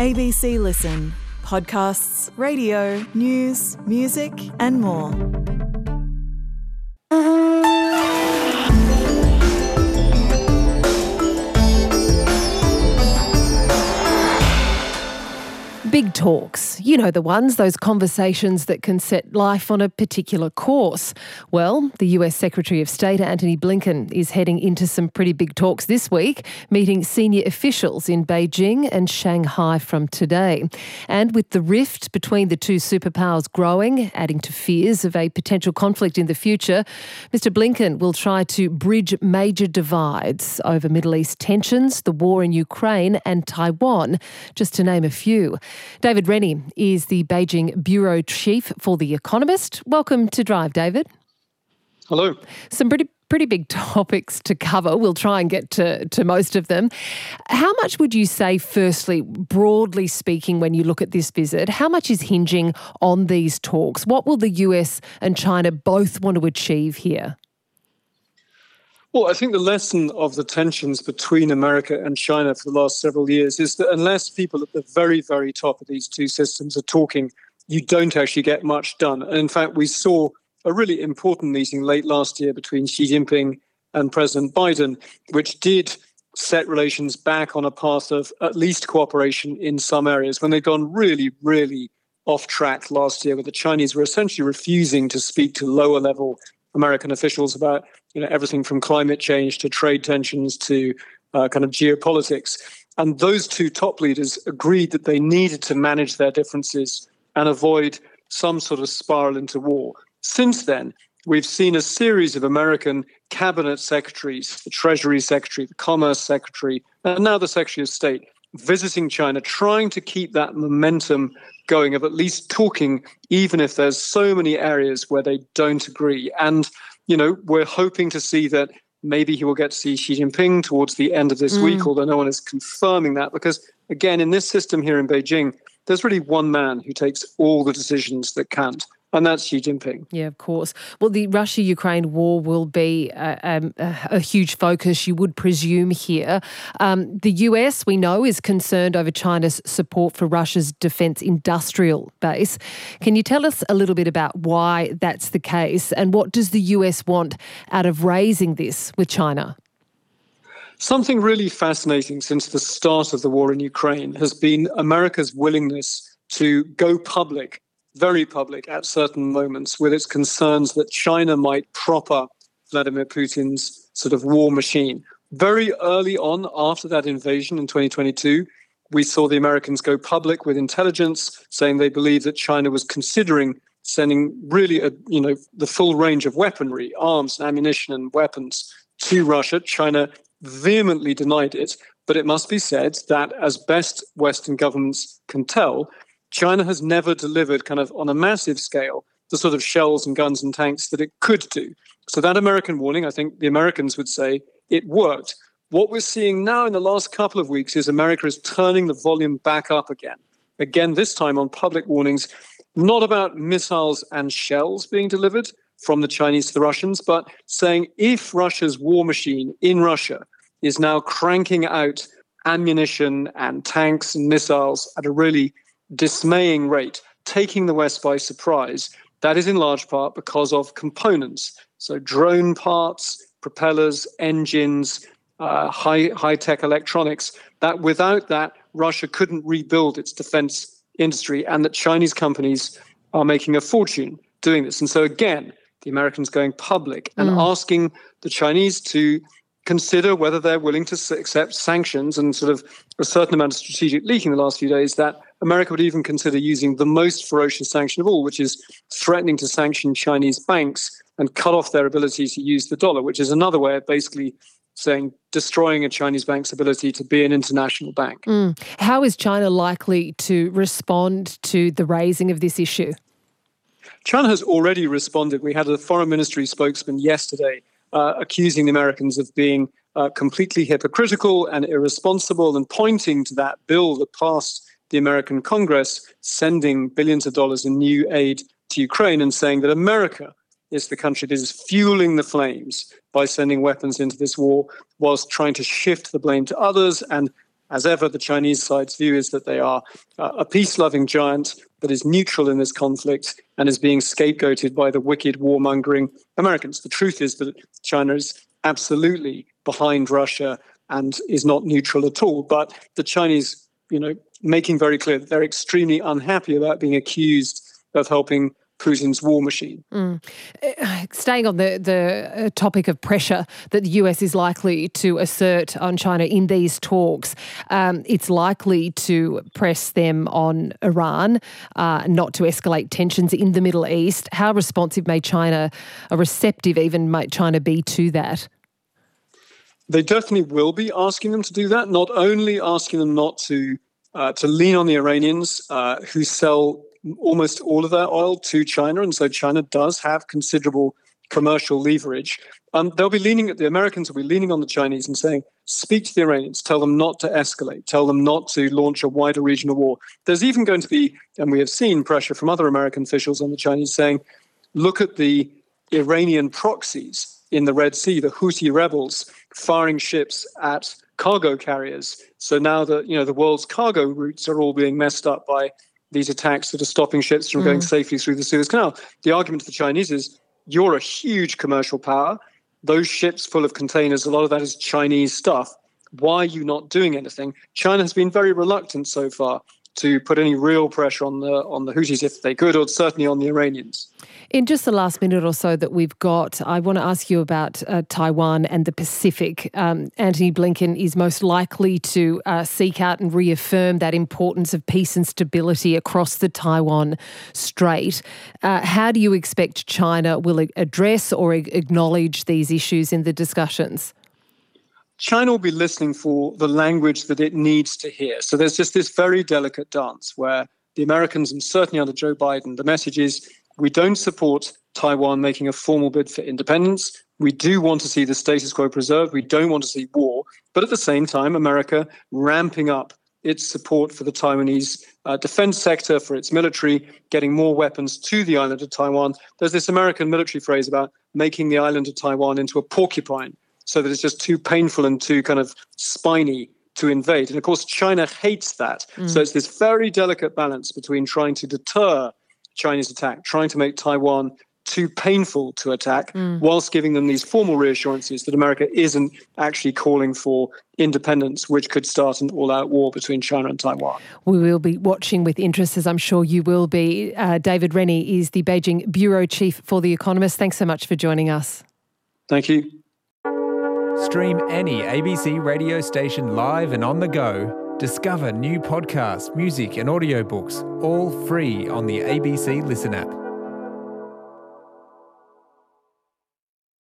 ABC Listen. Podcasts, radio, news, music and more. Big talks, you know the ones, those conversations that can set life on a particular course. Well, the US Secretary of State Antony Blinken is heading into some pretty big talks this week, meeting senior officials in Beijing and Shanghai from today. And with the rift between the two superpowers growing, adding to fears of a potential conflict in the future, Mr Blinken will try to bridge major divides over Middle East tensions, the war in Ukraine and Taiwan, just to name a few. David Rennie is the Beijing Bureau Chief for The Economist. Welcome to Drive, David. Hello. Some pretty big topics to cover. We'll try and get to most of them. How much would you say, firstly, broadly speaking, when you look at this visit, how much is hinging on these talks? What will the US and China both want to achieve here? Well, I think the lesson of the tensions between America and China for the last several years is that unless people at the very, very top of these two systems are talking, you don't actually get much done. And in fact, we saw a really important meeting late last year between Xi Jinping and President Biden, which did set relations back on a path of at least cooperation in some areas when they'd gone really, really off track last year, where the Chinese were essentially refusing to speak to lower level American officials about everything from climate change to trade tensions to kind of geopolitics. And those two top leaders agreed that they needed to manage their differences and avoid some sort of spiral into war. Since then, we've seen a series of American cabinet secretaries, the Treasury Secretary, the Commerce Secretary, and now the Secretary of State, visiting China, trying to keep that momentum going of at least talking, even if there's so many areas where they don't agree. And, we're hoping to see that maybe he will get to see Xi Jinping towards the end of this week, although no one is confirming that. Because, again, in this system here in Beijing, there's really one man who takes all the decisions that count. And that's Xi Jinping. Yeah, of course. Well, the Russia-Ukraine war will be a huge focus, you would presume, here. The US, we know, is concerned over China's support for Russia's defence industrial base. Can you tell us a little bit about why that's the case, and what does the US want out of raising this with China? Something really fascinating since the start of the war in Ukraine has been America's willingness to go public, very public at certain moments, with its concerns that China might prop up Vladimir Putin's sort of war machine. Very early on, after that invasion in 2022, we saw the Americans go public with intelligence saying they believed that China was considering sending really the full range of weaponry, arms, ammunition and weapons to Russia. China vehemently denied it, but it must be said that as best Western governments can tell, China has never delivered kind of on a massive scale the sort of shells and guns and tanks that it could do. So that American warning, I think the Americans would say it worked. What we're seeing now in the last couple of weeks is America is turning the volume back up again. Again, this time on public warnings, not about missiles and shells being delivered from the Chinese to the Russians, but saying if Russia's war machine in Russia is now cranking out ammunition and tanks and missiles at a really dismaying rate, taking the West by surprise, that is in large part because of components. So drone parts, propellers, engines, high-tech electronics, that without that, Russia couldn't rebuild its defense industry, and that Chinese companies are making a fortune doing this. And so again, the Americans going public and asking the Chinese to consider whether they're willing to accept sanctions, and sort of a certain amount of strategic leaking in the last few days that America would even consider using the most ferocious sanction of all, which is threatening to sanction Chinese banks and cut off their ability to use the dollar, which is another way of basically saying destroying a Chinese bank's ability to be an international bank. How is China likely to respond to the raising of this issue? China has already responded. We had a foreign ministry spokesman yesterday accusing the Americans of being completely hypocritical and irresponsible, and pointing to that bill that passed the American Congress, sending billions of dollars in new aid to Ukraine, and saying that America is the country that is fueling the flames by sending weapons into this war, whilst trying to shift the blame to others and As ever, the Chinese side's view is that they are a peace-loving giant that is neutral in this conflict and is being scapegoated by the wicked warmongering Americans. The truth is that China is absolutely behind Russia and is not neutral at all. But the Chinese, making very clear that they're extremely unhappy about being accused of helping Putin's war machine. Staying on the topic of pressure that the US is likely to assert on China in these talks, it's likely to press them on Iran not to escalate tensions in the Middle East. How responsive may China, or receptive even might China be to that? They definitely will be asking them to do that, not only asking them not to lean on the Iranians who sell almost all of their oil to China, and so China does have considerable commercial leverage. The Americans will be leaning on the Chinese and saying, speak to the Iranians, tell them not to escalate, tell them not to launch a wider regional war. There's even going to be, and we have seen pressure from other American officials on the Chinese saying, look at the Iranian proxies in the Red Sea, the Houthi rebels firing ships at cargo carriers. So now the world's cargo routes are all being messed up by these attacks that are stopping ships from going safely through the Suez Canal. The argument to the Chinese is, you're a huge commercial power. Those ships full of containers, a lot of that is Chinese stuff. Why are you not doing anything? China has been very reluctant so far to put any real pressure on the Houthis if they could, or certainly on the Iranians. In just the last minute or so that we've got, I want to ask you about Taiwan and the Pacific. Antony Blinken is most likely to seek out and reaffirm that importance of peace and stability across the Taiwan Strait. How do you expect China will address or acknowledge these issues in the discussions? China will be listening for the language that it needs to hear. So there's just this very delicate dance where the Americans, and certainly under Joe Biden, the message is, we don't support Taiwan making a formal bid for independence. We do want to see the status quo preserved. We don't want to see war. But at the same time, America ramping up its support for the Taiwanese defense sector, for its military, getting more weapons to the island of Taiwan. There's this American military phrase about making the island of Taiwan into a porcupine, so that it's just too painful and too kind of spiny to invade. And of course, China hates that. So it's this very delicate balance between trying to deter Chinese attack, trying to make Taiwan too painful to attack, whilst giving them these formal reassurances that America isn't actually calling for independence, which could start an all-out war between China and Taiwan. We will be watching with interest, as I'm sure you will be. David Rennie is the Beijing Bureau Chief for The Economist. Thanks so much for joining us. Thank you. Stream any ABC radio station live and on the go. Discover new podcasts, music and audiobooks, all free on the ABC Listen app.